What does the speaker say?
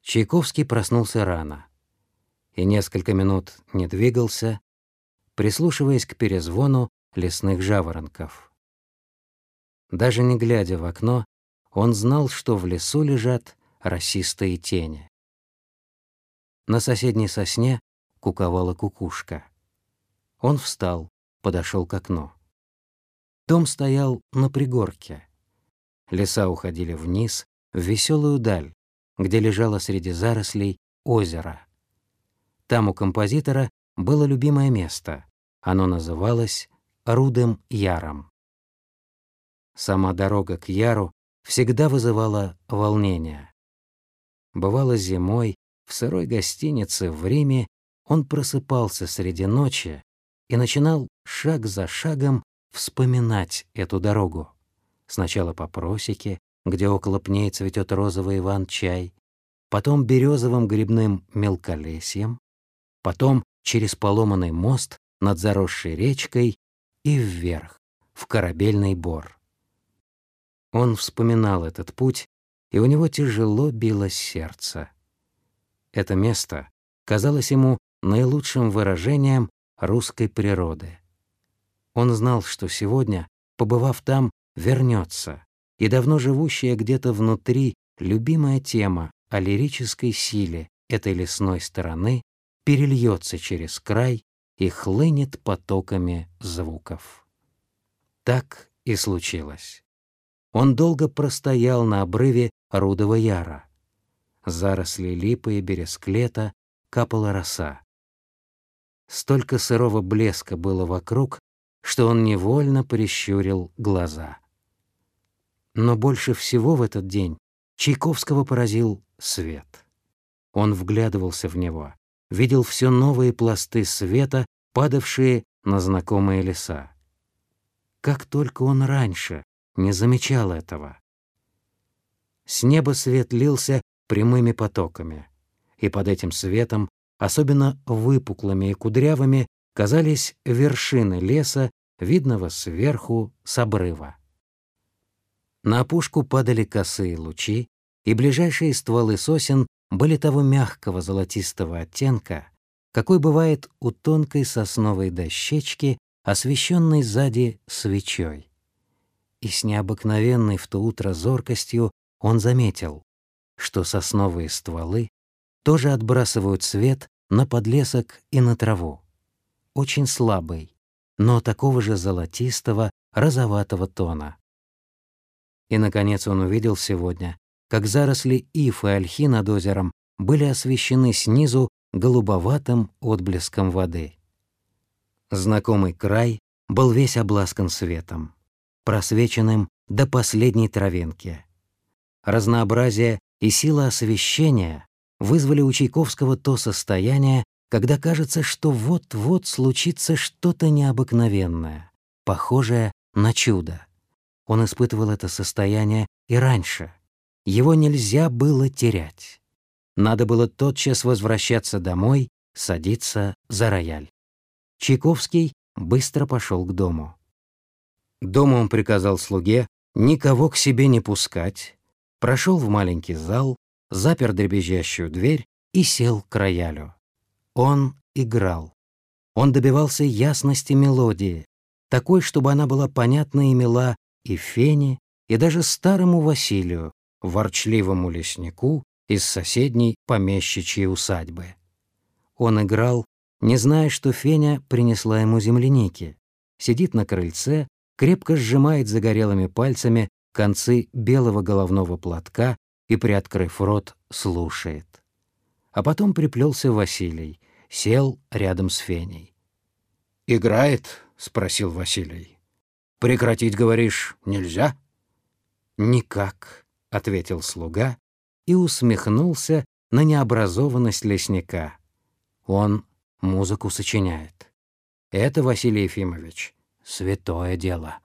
Чайковский проснулся рано и несколько минут не двигался, прислушиваясь к перезвону лесных жаворонков. Даже не глядя в окно, он знал, что в лесу лежат росистые тени. На соседней сосне куковала кукушка. Он встал, подошел к окну. Дом стоял на пригорке. Леса уходили вниз, в веселую даль, где лежало среди зарослей озеро. Там у композитора было любимое место. Оно называлось Рудым Яром. Сама дорога к Яру всегда вызывала волнение. Бывало, зимой в сырой гостинице в Риме он просыпался среди ночи и начинал шаг за шагом вспоминать эту дорогу. Сначала по просеке, где около пней цветет розовый иван-чай, потом березовым грибным мелколесьем, потом через поломанный мост над заросшей речкой и вверх, в Корабельный Бор. Он вспоминал этот путь, и у него тяжело билось сердце. Это место казалось ему наилучшим выражением русской природы. Он знал, что сегодня, побывав там, вернется, и давно живущая где-то внутри любимая тема о лирической силе этой лесной стороны перельется через край и хлынет потоками звуков. Так и случилось. Он долго простоял на обрыве Рудого Яра. Заросли липы и бересклета, капала роса. Столько сырого блеска было вокруг, что он невольно прищурил глаза. Но больше всего в этот день Чайковского поразил свет. Он вглядывался в него, видел все новые пласты света, падавшие на знакомые леса. Как только он раньше не замечал этого. С неба свет лился прямыми потоками, и под этим светом, особенно выпуклыми и кудрявыми, казались вершины леса, видного сверху с обрыва. На опушку падали косые лучи, и ближайшие стволы сосен были того мягкого золотистого оттенка, какой бывает у тонкой сосновой дощечки, освещенной сзади свечой. И с необыкновенной в то утро зоркостью он заметил, что сосновые стволы тоже отбрасывают свет на подлесок и на траву. Очень слабый, но такого же золотистого, розоватого тона. И, наконец, он увидел сегодня, как заросли ив и ольхи над озером были освещены снизу голубоватым отблеском воды. Знакомый край был весь обласкан светом, просвеченным до последней травинки. Разнообразие и сила освещения вызвали у Чайковского то состояние, когда кажется, что вот-вот случится что-то необыкновенное, похожее на чудо. Он испытывал это состояние и раньше. Его нельзя было терять. Надо было тотчас возвращаться домой, садиться за рояль. Чайковский быстро пошел к дому. Дома он приказал слуге никого к себе не пускать, прошел в маленький зал, запер дребезжащую дверь и сел к роялю. Он играл. Он добивался ясности мелодии, такой, чтобы она была понятна и мила и Фене, и даже старому Василию, ворчливому леснику из соседней помещичьей усадьбы. Он играл, не зная, что Феня принесла ему земляники, сидит на крыльце, крепко сжимает загорелыми пальцами концы белого головного платка и, приоткрыв рот, слушает. А потом приплелся Василий, сел рядом с Феней. «Играет?» — спросил Василий. «Прекратить, говоришь, нельзя?» «Никак», — ответил слуга и усмехнулся на необразованность лесника. Он музыку сочиняет. Это, Василий Ефимович, святое дело.